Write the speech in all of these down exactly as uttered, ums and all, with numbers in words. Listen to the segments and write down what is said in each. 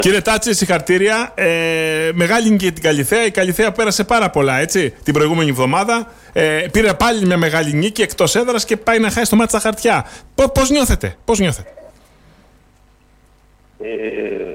Κύριε Τάτση, συγχαρητήρια. Ε, μεγάλη νίκη για την Καλιθέα. Η Καλιθέα πέρασε πάρα πολλά, έτσι, την προηγούμενη εβδομάδα. Ε, πήρε πάλι μια μεγάλη νίκη εκτός έδρας και πάει να χάσει το μάτι στα χαρτιά. Πώς νιώθετε, πώς νιώθετε? Ε,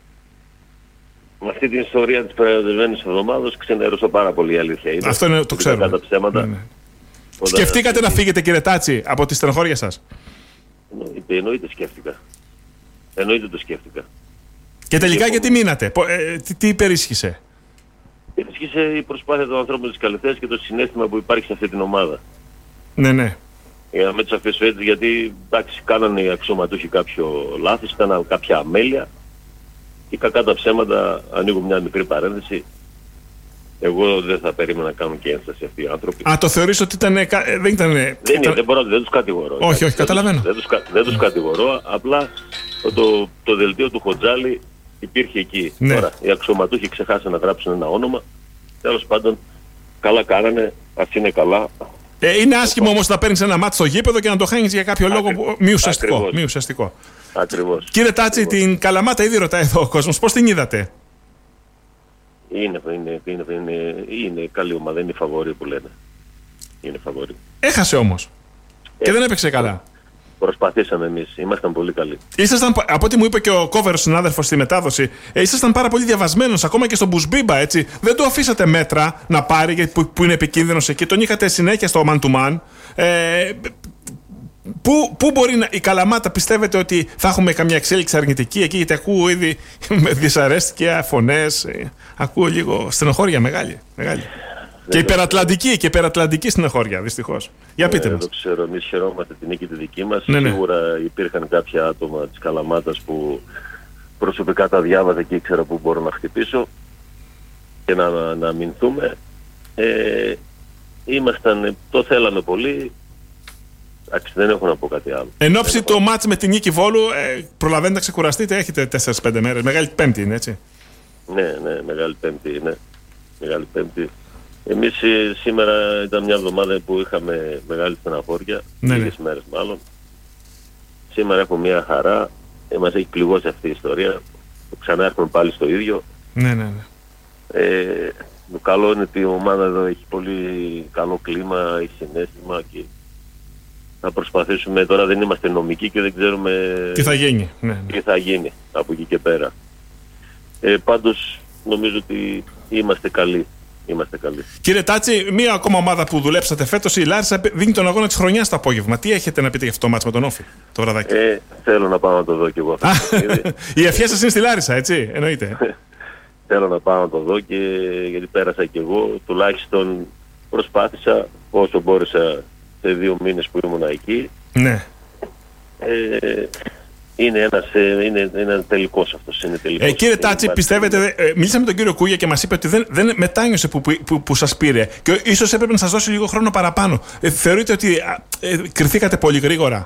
με αυτή την ιστορία της προηγούμενης εβδομάδας ξενέρωσα πάρα πολύ, η αλήθεια είναι. Αυτό είναι, το ξέρω. Κατά ψέματα. Ναι, ναι. Σκεφτήκατε να φύγετε, κύριε Τάτση, από τη στενοχώρια σας? Εννοείται, εννοείται σκέφτηκα. Εννοείται το σκέφτηκα. Και τελικά γιατί μείνατε, ε, τι, τι υπερίσχυσε? Υπερίσχυσε η προσπάθεια των ανθρώπων της Καλιθέας και το συναίσθημα που υπάρχει σε αυτή την ομάδα. Ναι, ναι. Για να μην τους αφήσω έτσι, γιατί εντάξει, κάνανε οι αξιωματούχοι κάποιο λάθος, κάνανε κάποια αμέλεια και κακά τα ψέματα, ανοίγω μια μικρή παρένθεση. Εγώ δεν θα περίμενα να κάνουν και ένσταση αυτοί οι άνθρωποι. Α, το θεωρείς ότι ήταν, δεν ήταν... Δεν, είναι, δεν, μπορώ, δεν τους κατηγορώ. Όχι, όχι, δεν καταλαβαίνω. Τους, δεν, τους, δεν τους κατηγορώ, απλά το, το δελτίο του Χοτζάλη υπήρχε εκεί. Ναι. Τώρα, οι αξιωματούχοι ξεχάσαν να γράψουν ένα όνομα. Τέλος πάντων, καλά κάνανε, ας είναι καλά. Ε, είναι άσχημο όμως να παίρνεις ένα μάτι στο γήπεδο και να το χάνεις για κάποιο λόγο που... μη ουσιαστικό. Μη ουσιαστικό. Ακριβώς. Κύριε Τάτση, Ακριβώς. την Καλαμάτα ήδη ρωτάει εδώ ο κόσμος. Πώς την είδατε? Είναι, είναι, είναι, είναι, είναι καλή ομάδα, είναι η φαβορή που λένε. Είναι φαβορή. Έχασε όμως. Ε, και δεν έπαιξε καλά. Προσπαθήσαμε εμείς, ήμασταν πολύ καλοί. Ήσασταν, από ό,τι μου είπε και ο Κόβερος συνάδελφος στη μετάδοση, ε, ήσασταν πάρα πολύ διαβασμένος, ακόμα και στον Μπουσμπίμπα, έτσι. Δεν του αφήσατε μέτρα να πάρει, που, που είναι επικίνδυνος εκεί. Τον είχατε συνέχεια στο man to man. Ε, Πού, πού μπορεί να, η Καλαμάτα, πιστεύετε ότι θα έχουμε καμιά εξέλιξη αρνητική εκεί? Γιατί ακούω ήδη με δυσαρέστηκια φωνές, ε, ακούω λίγο στενοχώρια μεγάλη. μεγάλη. Και υπερατλαντική, και υπερατλαντική στενοχώρια, δυστυχώς. Για πείτε μας. Δεν το ξέρω, εμείς χαιρόμαστε την νίκη τη δική μας. Ναι, ναι. Σίγουρα υπήρχαν κάποια άτομα της Καλαμάτας που προσωπικά τα διάβαζα και ήξερα που μπορώ να χτυπήσω και να, να, να αμυνθούμε. Ε, ήμασταν, το θέλαμε πολύ. Εντάξει, δεν έχω να πω κάτι άλλο. Εν ώψη το μάτς με την Νίκη Βόλου, ε, προλαβαίνετε να ξεκουραστείτε, έχετε τέσσερις πέντε μέρες. Μεγάλη Πέμπτη είναι, έτσι? Ναι, ναι, Μεγάλη Πέμπτη είναι. Μεγάλη Πέμπτη. Εμείς ε, σήμερα ήταν μια εβδομάδα που είχαμε μεγάλη στεναχώρια, ναι, λίγες ναι. μέρες μάλλον. Σήμερα έχω μια χαρά, ε, μας έχει πληγώσει αυτή η ιστορία. Ξανά έχουμε πάλι στο ίδιο. Ναι, ναι, ναι. Ε, το καλό είναι ότι η ομάδα εδώ έχει πολύ καλό κλίμα, έχει συναίσθημα και θα προσπαθήσουμε. Τώρα δεν είμαστε νομικοί και δεν ξέρουμε τι θα γίνει, ναι, ναι. τι θα γίνει από εκεί και πέρα. Ε, πάντως νομίζω ότι είμαστε καλοί. Είμαστε καλοί. Κύριε Τάτση, μία ακόμα ομάδα που δουλέψατε φέτος, η Λάρισα, δίνει τον αγώνα της χρονιάς το απόγευμα. Τι έχετε να πείτε για αυτό το μάτς με τον Όφη το βραδάκι? Ε, θέλω να πάω να το δω κι εγώ. Η ευχή σας είναι στη Λάρισα, έτσι, εννοείται. Θέλω να πάω να το δω και γιατί πέρασα κι εγώ. Τουλάχιστον προσπάθησα όσο μπόρεσα σε δύο μήνες που ήμουν εκεί. Ναι. Ε, είναι ένας, είναι, είναι τελικός αυτός. Είναι τελικός. Ε, κύριε Τάτση, πιστεύετε, ε, μίλησα με τον κύριο Κούγια και μας είπε ότι δεν, δεν μετάνιωσε που, που, που, που σας πήρε και ίσως έπρεπε να σας δώσει λίγο χρόνο παραπάνω. Ε, θεωρείτε ότι ε, κρυθήκατε πολύ γρήγορα?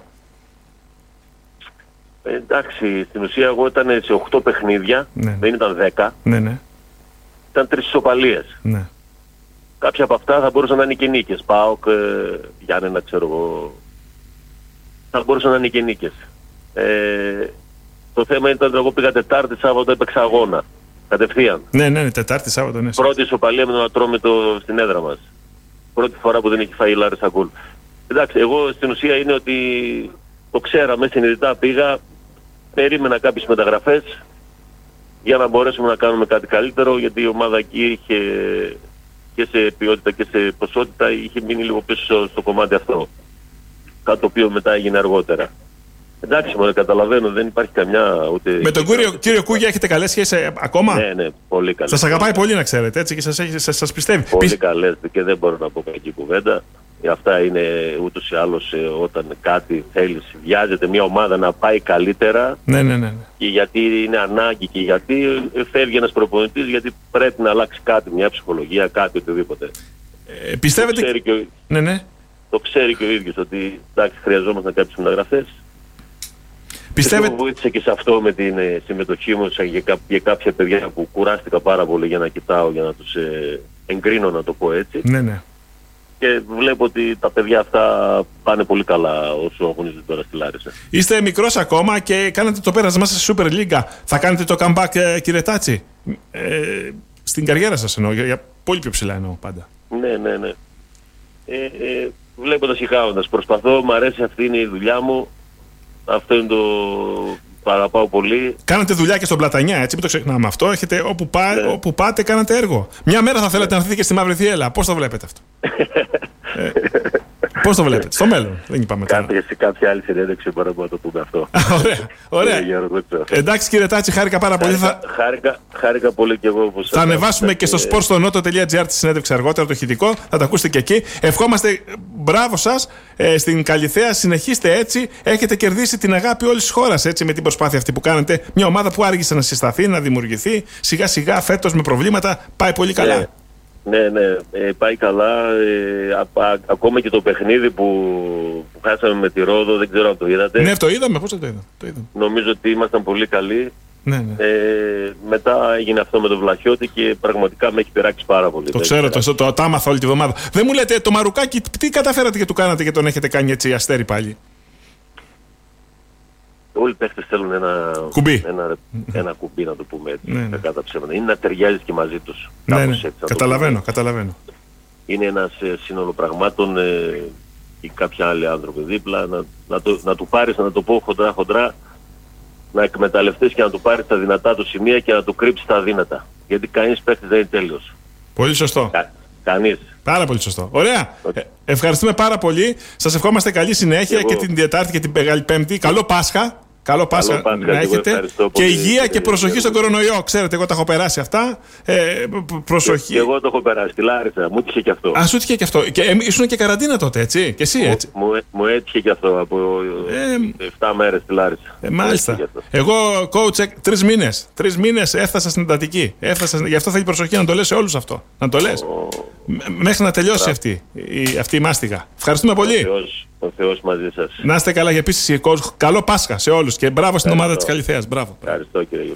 Ε, εντάξει, στην ουσία εγώ ήταν σε οκτώ παιχνίδια, ναι. δεν ήταν δέκα. Ναι, ναι. Ήταν τρεις ισοπαλίες. Ναι. Κάποια από αυτά θα μπορούσαν να είναι και νίκες. ΠΑΟΚ, ε, Γιάννενα, ξέρω εγώ. Θα μπορούσαν να είναι και νίκες. Ε, το θέμα ήταν ότι εγώ πήγα Τετάρτη, Σάββατο έπαιξα αγώνα. Κατευθείαν. Ναι, ναι, ναι, Τετάρτη, Σάββατο, ναι. Πρώτη ισοπαλία με τον Ατρόμητο στην έδρα μας. Πρώτη φορά που δεν έχει φάει η Λάρισα γκολ. Εντάξει, εγώ στην ουσία είναι ότι το ξέραμε, συνειδητά πήγα, περίμενα κάποιες μεταγραφές για να μπορέσουμε να κάνουμε κάτι καλύτερο, γιατί η ομάδα εκεί είχε και σε ποιότητα και σε ποσότητα είχε μείνει λίγο πίσω στο κομμάτι αυτό. Κάτι το οποίο μετά έγινε αργότερα. Εντάξει, μόνο καταλαβαίνω, δεν υπάρχει καμιά ούτε... Με τον κύριο, κύριο Κούγια έχετε καλές σχέσεις ακόμα? Ναι, ναι, πολύ καλές. Σας αγαπάει πολύ, να ξέρετε, έτσι, και σας, έχει, σας, σας πιστεύει. Πολύ Πι... καλές και δεν μπορώ να πω κακή κουβέντα. Αυτά είναι ούτως ή άλλως όταν κάτι θέλεις, βιάζεται μια ομάδα να πάει καλύτερα. Ναι, ναι, ναι. Και γιατί είναι ανάγκη και γιατί φεύγει ένας προπονητής, γιατί πρέπει να αλλάξει κάτι, μια ψυχολογία, κάτι, οτιδήποτε. Ε, πιστεύετε... Το ξέρει και ο... ναι, ναι. Το ξέρει και ο ίδιος ότι εντάξει, χρειαζόμαστε κάποιες μεταγραφές. Πιστεύετε... Εγώ βοήθησα και σε αυτό με την ε, συμμετοχή μου για, κά, για κάποια παιδιά που κουράστηκα πάρα πολύ για να κοιτάω, για να τους ε, εγκρίνω, να το πω έτσι. Ναι, ναι. και βλέπω ότι τα παιδιά αυτά πάνε πολύ καλά όσο αγωνίζονται τώρα στη Λάρισα. Είστε μικρός ακόμα και κάνετε το πέρασμά σας στη Super League. Θα κάνετε το comeback, ε, κύριε Τάτσι? Ε, στην καριέρα σας εννοώ, για, για πολύ πιο ψηλά εννοώ πάντα. Ναι, ναι, ναι. Ε, ε, βλέποντας και κάνοντας. Προσπαθώ, μου αρέσει, αυτή είναι η δουλειά μου. Αυτό είναι το παραπάω πολύ. Κάνατε δουλειά και στον Πλατανιά, έτσι, μην το ξεχνάμε αυτό. Έχετε, όπου, πά, ναι. όπου πάτε, κάνατε έργο. Μια μέρα θα θέλατε ναι. να έρθετε και στη Μαύρη Θιέλα. Πώς το βλέπετε αυτό? ε, πώς το βλέπετε? Στο μέλλον. Δεν είπαμε τώρα. Κάτι, σε κάποια άλλη συνέντευξη μπορούμε να το πούμε αυτό. Ωραία. Ωραία. Εντάξει, κύριε Τάτσι, χάρηκα πάρα πολύ. Χάρηκα, θα... χάρηκα, χάρηκα πολύ και εγώ. Θα ανεβάσουμε και στο sportstonoto.gr τη συνέντευξη αργότερα, το ηχητικό. Θα το ακούσετε και εκεί. Ευχόμαστε, μπράβο σας, ε, στην Καλιθέα. Συνεχίστε έτσι. Έχετε κερδίσει την αγάπη όλης της χώρας, έτσι, με την προσπάθεια αυτή που κάνετε. Μια ομάδα που άργησε να συσταθεί, να δημιουργηθεί. Σιγά σιγά, φέτος με προβλήματα, πάει πολύ καλά. Ναι. Ναι, ναι, ε, πάει καλά. Ε, α, α, ακόμα και το παιχνίδι που, που χάσαμε με τη Ρόδο, δεν ξέρω αν το είδατε. Ναι, το είδαμε, πώς το είδαμε. Το είδαμε. Νομίζω ότι ήμασταν πολύ καλοί. Ναι, ναι. Ε, μετά έγινε αυτό με τον Βλαχιώτη και πραγματικά με έχει πειράξει πάρα πολύ. Το ξέρω, το, το, το άμαθα όλη τη βδομάδα. Δεν μου λέτε, το Μαρουκάκι, τι καταφέρατε και του κάνατε και τον έχετε κάνει έτσι αστέρι πάλι? Όλοι οι παίχτες θέλουν ένα κουμπί. Ένα, ένα κουμπί, να το πούμε έτσι. Ναι, ναι. Κατά ψέματα. Είναι να ταιριάζεις και μαζί τους. Ναι, ναι. Έτσι, καταλαβαίνω, καταλαβαίνω. Είναι ένας ε, σύνολο πραγμάτων ε, και κάποιοι άλλοι άνθρωποι δίπλα. Να, να, το, να του πάρεις, να το πω χοντρά χοντρά, να εκμεταλλευτείς και να του πάρεις τα δυνατά του σημεία και να του κρύψεις τα αδύνατα. Γιατί κανείς παίχτης δεν είναι τέλειος. Πολύ σωστό. Κα, κανείς. Πάρα πολύ σωστό. Ωραία. Ε, ευχαριστούμε πάρα πολύ. Σας ευχόμαστε καλή συνέχεια και την Τετάρτη και την Μεγάλη Πέμπτη. Καλό Πάσχα. Καλό Πάσχα να έχετε. Και υγεία και, και προσοχή στον κορονοϊό. Ξέρετε, εγώ τα έχω περάσει αυτά. Ε, προσοχή. Και εγώ το έχω περάσει. Τη Λάρισα. Μου έτυχε και αυτό. Α, σου έτυχε και αυτό. Και ε, ήσουν και καραντίνα τότε, έτσι. Και εσύ, έτσι. Μου, μου, μου έτυχε και αυτό από ε, επτά μέρες στη Λάρισα. Ε, μάλιστα. Εγώ, coach, τρεις μήνες. Τρεις μήνες έφτασα στην εντατική. Έφτασα, γι' αυτό θέλει προσοχή να το λες σε όλους αυτό. Να το λες. Oh. Μέχρι να τελειώσει αυτή η, αυτή η μάστιγα. Ευχαριστούμε πολύ. Ο Θεός, ο Θεός μαζί σας. Να είστε καλά και επίσης καλό Πάσχα σε όλους και μπράβο στην ομάδα της Καλιθέας. Μπράβο. Ευχαριστώ, κύριε.